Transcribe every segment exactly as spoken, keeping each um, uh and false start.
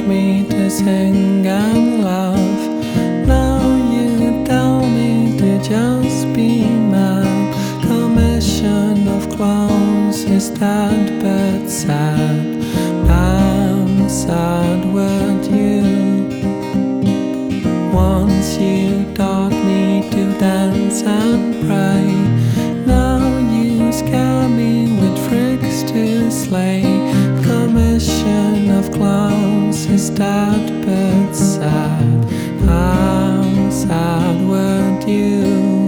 me to sing and love. Now you tell me to just be mad. Commission of clowns is that but sad. I'm sad with you. Once you taught me to dance and pray. Now you scare me with tricks to slay. Commission of clowns is that but sad. I'm sad with you.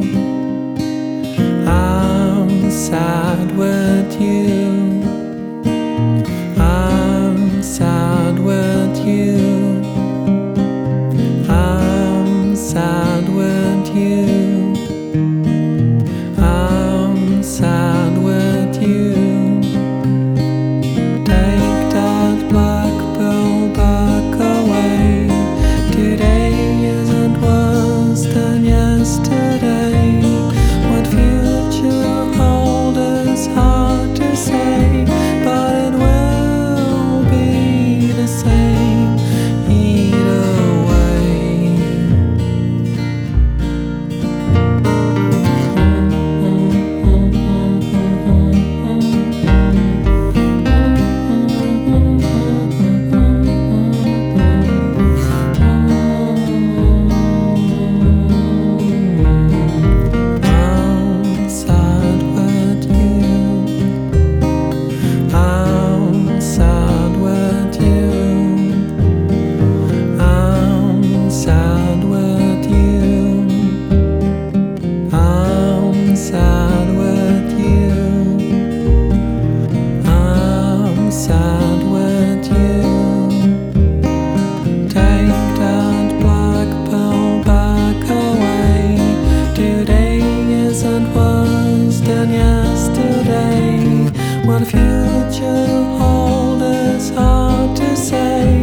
I'm sad with you. I'm sad with you. I'm sad with you. I'm sad with you. Take that black pill back away. Today isn't worse than yesterday. What future holds is hard to say, but it will be the same either way. Yesterday, what future holds is hard to say.